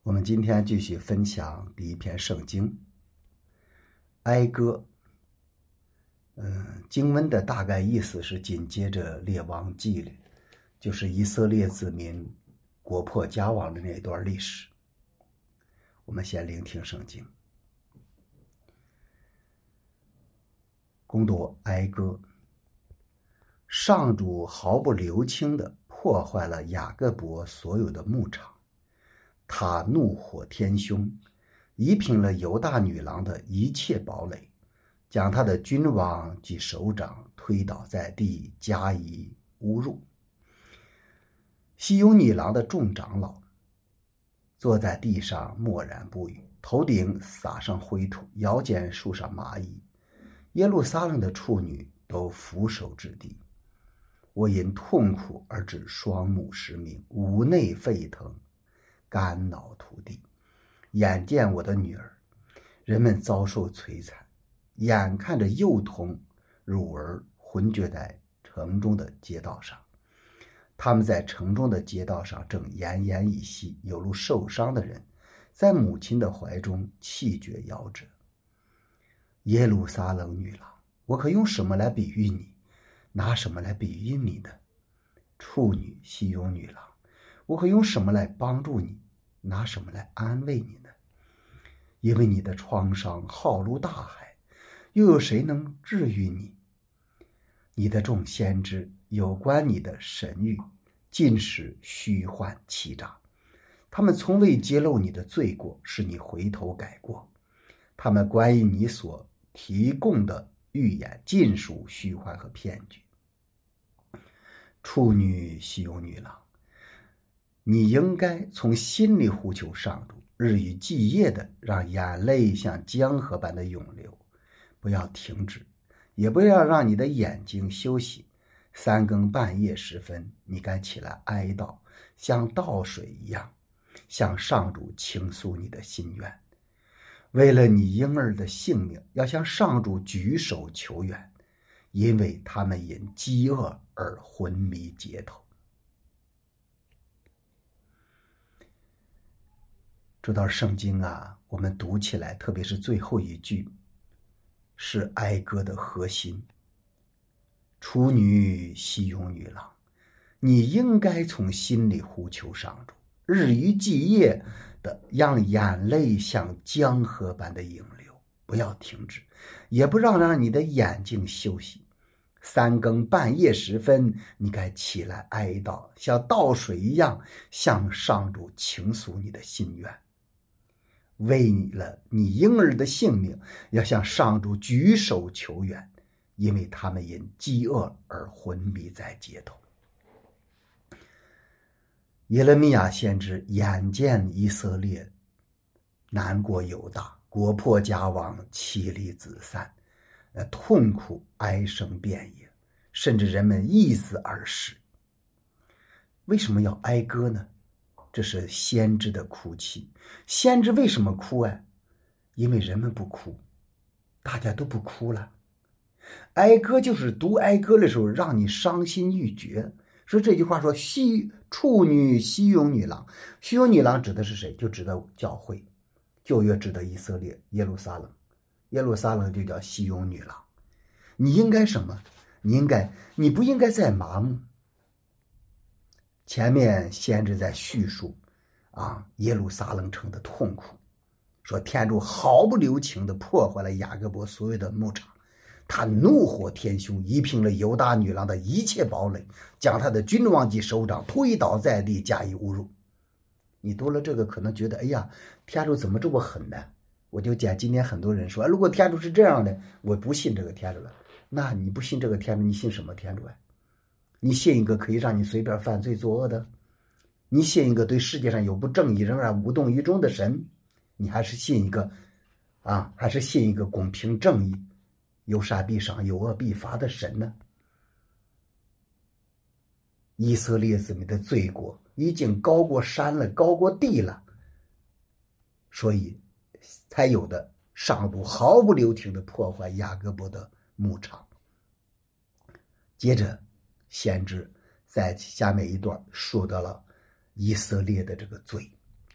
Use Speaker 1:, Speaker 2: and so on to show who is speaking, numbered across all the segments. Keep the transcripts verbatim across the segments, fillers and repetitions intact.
Speaker 1: 我们今天继续分享第一篇圣经哀歌。嗯，经文的大概意思是紧接着列王记里，就是以色列子民国破家亡的那一段历史。我们先聆听圣经。攻读哀歌。上主毫不留情地破坏了雅各伯所有的牧场，他怒火天凶，夷平了犹大女郎的一切堡垒，将他的君王及首长推倒在地，加以侮辱。西雍女郎的众长老坐在地上默然不语，头顶撒上灰土，腰间束上麻衣。耶路撒冷的处女都俯首至地。我因痛苦而致双目失明，五内沸腾，肝脑涂地。眼见我的女儿，人们遭受摧残，眼看着幼童乳儿昏厥在城中的街道上。他们在城中的街道上正奄奄一息，有如受伤的人在母亲的怀中气绝夭折。耶路撒冷女郎，我可用什么来比喻你？拿什么来比喻你呢？处女西雍女郎，我可用什么来帮助你？拿什么来安慰你呢？因为你的创伤浩如大海，又有谁能治愈你？你的众先知有关你的神谕，尽是虚幻欺诈，他们从未揭露你的罪过，使你回头改过。他们关于你所提供的预言尽属虚幻和骗局。处女西雍女郎，你应该从心里呼求上主，日以继夜的让眼泪像江河般的涌流，不要停止，也不要让你的眼睛休息。三更半夜时分，你该起来哀悼，像倒水一样，向上主倾诉你的心愿。为了你婴儿的性命，要向上主举手求援，因为他们因饥饿而昏迷街头。这段圣经啊，我们读起来，特别是最后一句，是哀歌的核心。处女西雍女郎，你应该从心里呼求上主，日以继夜的让眼泪像江河般的涌流，不要停止，也不让让你的眼睛休息。三更半夜时分，你该起来哀悼，像倒水一样向上主倾诉你的心愿。为了你婴儿的性命，要向上主举手求援，因为他们因饥饿而昏迷在街头。耶勒米亚先知眼见以色列南国犹大国破家亡，妻离子散，痛苦哀声遍野，甚至人们易死而逝。为什么要哀歌呢？这是先知的哭泣。先知为什么哭啊？因为人们不哭，大家都不哭了。哀歌就是读哀歌的时候让你伤心欲绝。说这句话说西处女西雍女郎，西雍女郎指的是谁？就指的教会，旧约指的以色列耶路撒冷，耶路撒冷就叫西雍女郎。你应该什么？你应该你不应该再麻木。前面先知在叙述啊耶路撒冷城的痛苦，说天主毫不留情地破坏了雅各伯所有的牧场，他怒火天凶，夷平了犹大女郎的一切堡垒，将他的君王及首长推倒在地，加以侮辱。你读了这个可能觉得，哎呀，天主怎么这么狠呢？我就见今天很多人说，如果天主是这样的，我不信这个天主了。那你不信这个天主，你信什么天主啊？你信一个可以让你随便犯罪作恶的？你信一个对世界上有不正义仍然无动于衷的神？你还是信一个啊，还是信一个公平正义，有善必赏，有恶必罚的神呢？以色列子民的罪过已经高过山了，高过地了，所以才有的上主毫不留情地破坏雅各伯的牧场。接着先知在下面一段说到了以色列的这个罪，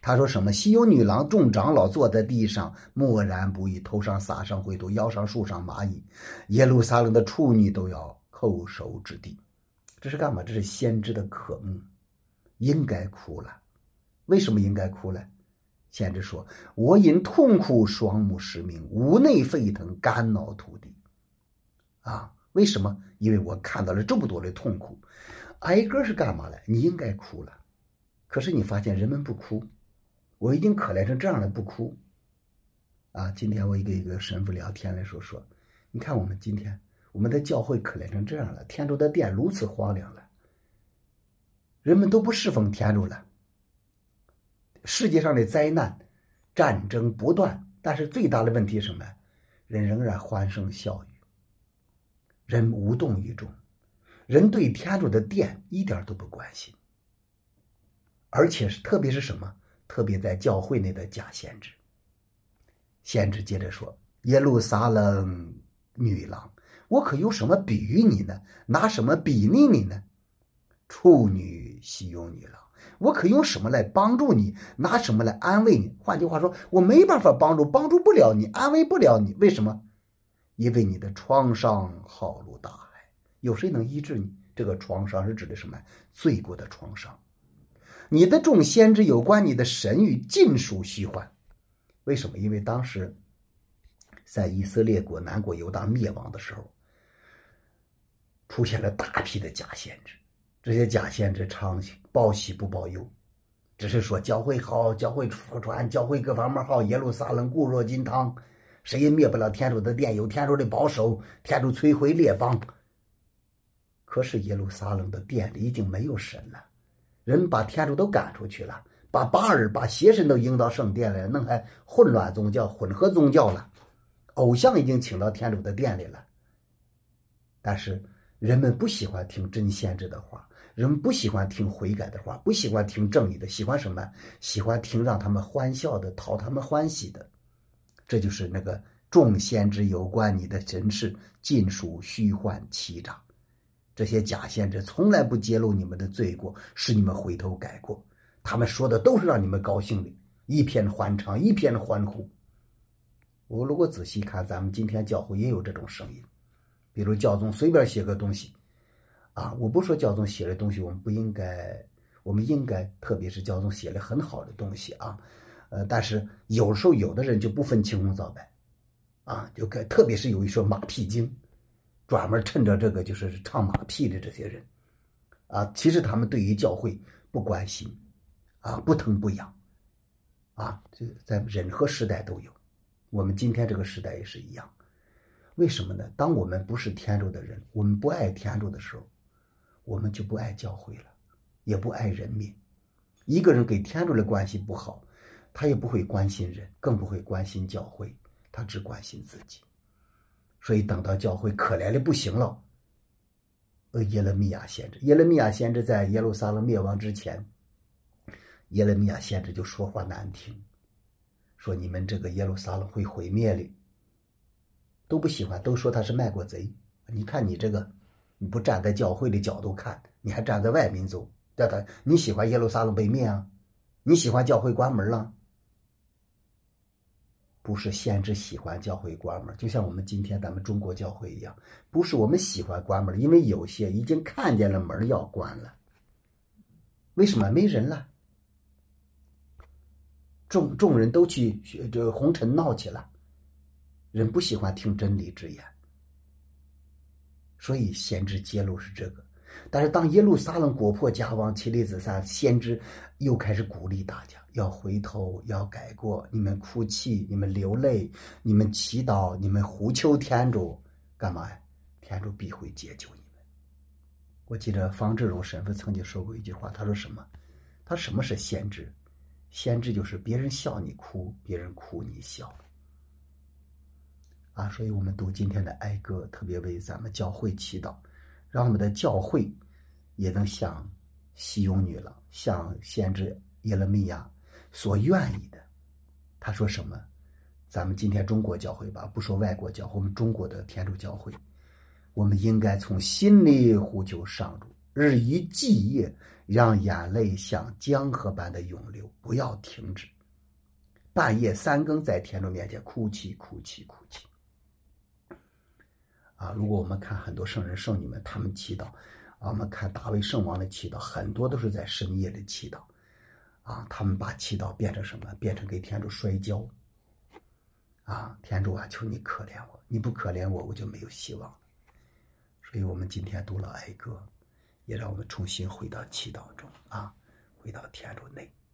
Speaker 1: 他说什么？西游女郎众长老坐在地上，默然不语，头上撒上灰土，腰上束上蚂蚁，耶路撒冷的处女都要叩首之地。这是干嘛？这是先知的渴慕，应该哭了。为什么应该哭了？先知说：我因痛苦双目失明，五内沸腾，肝脑涂地。啊，为什么？因为我看到了这么多的痛苦。哀歌是干嘛的？你应该哭了，可是你发现人们不哭。我已经可怜成这样了，不哭啊！今天我一个一个神父聊天的时候说，你看我们今天我们的教会可怜成这样了，天主的殿如此荒凉了，人们都不侍奉天主了，世界上的灾难战争不断，但是最大的问题是什么？人仍然欢声笑语，人无动于衷，人对天主的殿一点都不关心，而且是特别是什么？特别在教会内的假先知。先知接着说：耶路撒冷女郎，我可用什么比喻你呢？拿什么比拟你呢？处女西游女郎，我可用什么来帮助你？拿什么来安慰你？换句话说，我没办法帮助，帮助不了你，安慰不了你。为什么？因为你的创伤浩如大海。有谁能医治你？这个创伤是指的什么？罪过的创伤。你的众先知有关你的神谕尽属虚幻。为什么？因为当时在以色列国南国犹大灭亡的时候，出现了大批的假先知。这些假先知常报喜不报忧，只是说教会好，教会传，教会各方面好，耶路撒冷固若金汤，谁也灭不了天主的殿，有天主的保守，天主摧毁列邦。可是耶路撒冷的殿里已经没有神了，人把天主都赶出去了，把巴尔把邪神都迎到圣殿来，弄还混乱宗教混合宗教了，偶像已经请到天主的殿里了。但是人们不喜欢听真先知的话，人们不喜欢听悔改的话，不喜欢听正义的，喜欢什么？喜欢听让他们欢笑的，讨他们欢喜的。这就是那个众先知有关你的神事尽属虚幻欺诈。这些假先知从来不揭露你们的罪过，使你们回头改过，他们说的都是让你们高兴的，一片欢唱，一片欢呼。我如果仔细看，咱们今天教会也有这种声音，比如教宗随便写个东西啊，我不说教宗写的东西我们不应该，我们应该，特别是教宗写了很好的东西啊，呃，但是有时候有的人就不分青红皂白啊，就该特别是有一说马屁精，专门趁着这个就是唱马屁的这些人啊，其实他们对于教会不关心啊，不疼不痒啊，这在任何时代都有，我们今天这个时代也是一样。为什么呢？当我们不是天主的人，我们不爱天主的时候，我们就不爱教会了，也不爱人民。一个人跟天主的关系不好，他也不会关心人，更不会关心教会，他只关心自己。所以等到教会可怜的不行了，呃，耶勒米亚先知，耶勒米亚先知在耶路撒冷灭亡之前，耶勒米亚先知就说话难听，说你们这个耶路撒冷会毁灭的，都不喜欢，都说他是卖国贼。你看你这个，你不站在教会的角度看，你还站在外民族，对吧？你喜欢耶路撒冷被灭啊？你喜欢教会关门了？不是先知喜欢教会关门，就像我们今天咱们中国教会一样，不是我们喜欢关门，因为有些已经看见了门要关了。为什么？没人了，众众人都去这个红尘闹去了，人不喜欢听真理之言，所以先知揭露是这个。但是当耶路撒冷国破家亡，妻离子散，先知又开始鼓励大家要回头，要改过，你们哭泣，你们流泪，你们祈祷，你们呼求天主，干嘛呀？天主必会解救你们。我记得方志荣神父曾经说过一句话，他说什么？他什么是先知？先知就是别人笑你哭，别人哭你笑啊。所以我们读今天的哀歌，特别为咱们教会祈祷，让我们的教会也能像西雍女郎，像先知耶勒米亚所愿意的。他说什么？咱们今天中国教会吧，不说外国教会，我们中国的天主教会，我们应该从心里呼求上主，日以继夜， 让眼泪像江河般的涌流，不要停止。半夜三更在天主面前哭泣哭泣哭泣。啊，如果我们看很多圣人圣女们，他们祈祷，啊，我们看大卫圣王的祈祷，很多都是在深夜里祈祷，啊，他们把祈祷变成什么？变成给天主摔跤。啊，天主啊，求你可怜我，你不可怜我，我就没有希望了。所以我们今天读了哀歌，也让我们重新回到祈祷中啊，回到天主内。